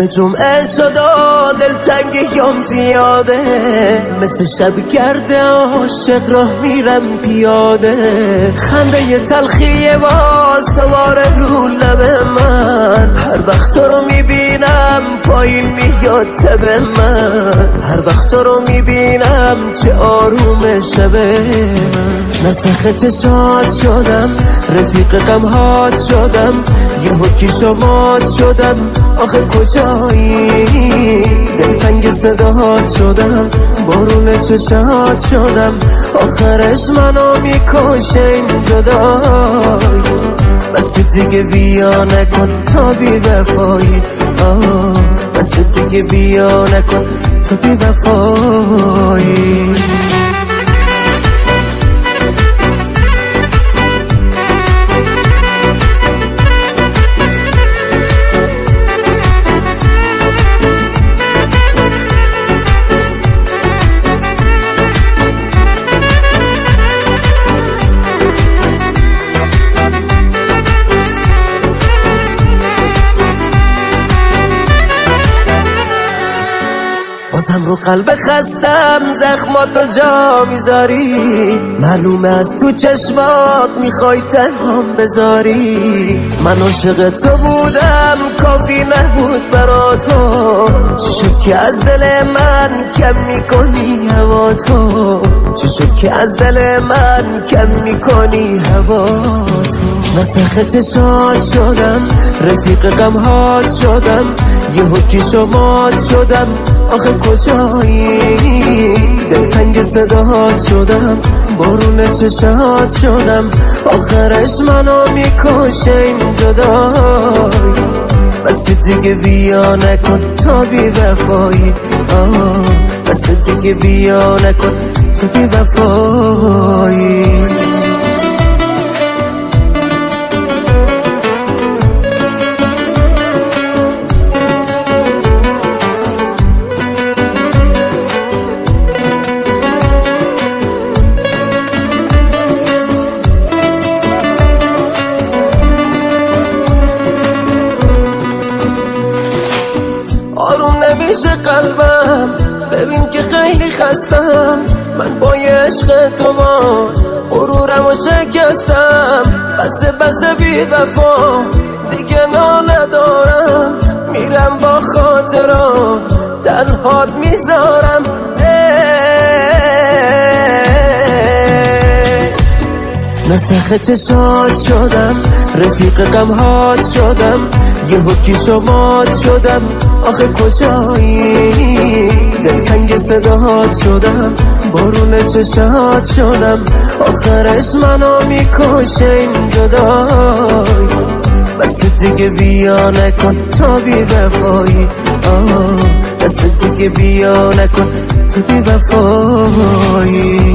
شب جمعه شد و دلتنگیام زیاده، مثل شب گرده عاشق راه میرم پیاده. خنده تلخی باز دوباره رو لب من، هر وقت تو رو میبینم پایین میاد تب من، هر وقت تو رو میبینم چه آروم شبه من. نسخ چشات شدم، رفیق غمهات شدم، یه حکی شمات شدم، آخه کجایی؟ دلتنگ صداهات شدم، بارون چشات شدم، آخرش منو میکشه این جدایی. بس دیگه بیا نکن تا بی وفایی، بس دیگه بیا نکن تا بی وفایی. بازم رو قلب خستم زخماتو جا میذاری، معلومه از تو چشمات میخوای تنهام بذاری. من عاشق تو بودم کافی نبود برات، چی شد که از دل من کم میکنی هوا تو؟ چی شد که از دل من کم میکنی هوا تو؟ نسخ چشات شدم، رفیق غمهات شدم، یه حکی شمات شدم، آخه کجایی؟ دلتنگ صداهات شدم، بارون چشات شدم، آخرش منو میکشه این جدایی. بس دیگه بیا نکن تا بی وفایی، بس دیگه بیا نکن تا بی وفایی. آروم نمیشه قلبم، ببین که خیلی خستم، من با عشق تو ما غرورم و شکستم. بس بی وفا دیگه ندارم، میرم با خاطرات تنهات میذارم. نسخ چشات شدم، رفیق غمهات شدم، یه حکی شمات شدم، آخه کجایی؟ دلتنگ صداهات شدم، بارون چشات شدم، آخرش منو میکشه این جدایی. بس دیگه بیا نکن تا بی وفایی، بس دیگه بیا نکن تا بی وفایی.